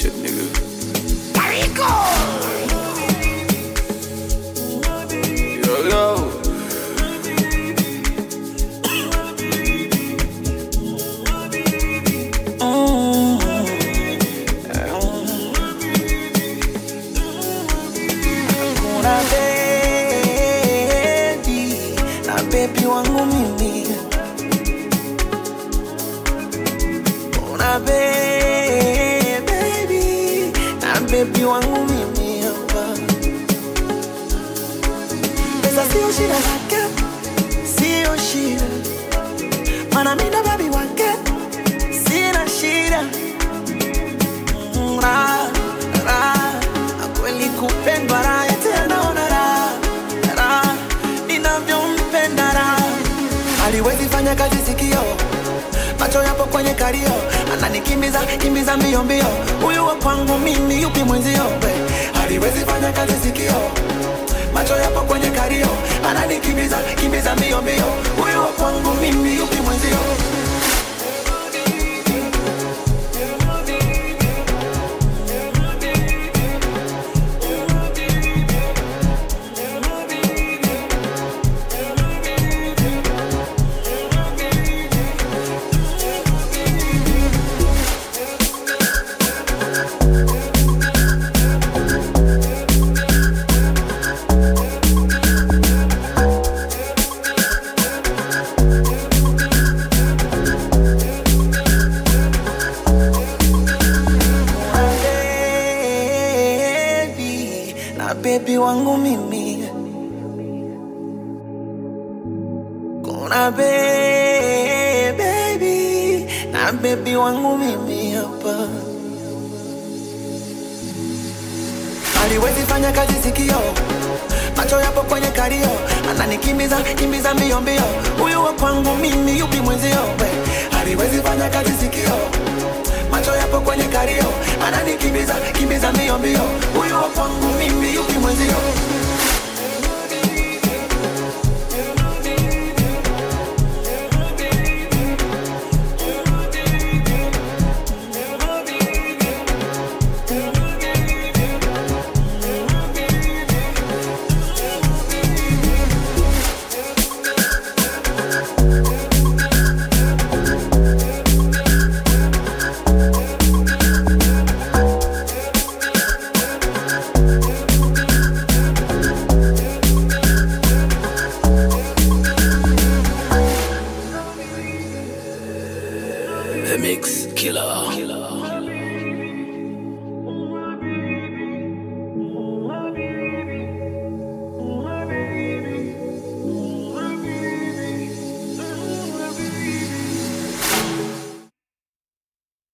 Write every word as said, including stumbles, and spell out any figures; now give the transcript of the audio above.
shit, nigga. Rico! Yo, yo. Baby wangu mimi, una baby, na baby wangu mimi hapa. Pesa sio shida zake, sio shida, mana mimi na baby wake sina shida. Ra, ra, kweli kupendwa raha tena ona raha, raha ninavyompenda raha. Haliwezi fanya kazi sikio, macho yapo kwenye kario, ananikimbiza kimbiza mbio mbio. Huyu wa kwangu mimi yupi mwenzio? Haliwezi fanya kazi sikio, macho yapo kwenye kario, ananikimbiza kimbiza mbio mbio. Huyu wa kwangu mimi yupi mwenzio? Baby wangu mimi, kuna baby, na baby wangu mimi hapa. Haliwezi fanya kazi sikio, macho yapo kwenye kario, ananikimbiza kimbiza mbio mbio. Huyu wa kwangu mimi yupi mwenzio? Haliwezi fanya kazi sikio, macho yapo kwenye kario, ananikimbiza kimbiza mbio mbio. Huyu wa kwangu mimi yupi mwenzio?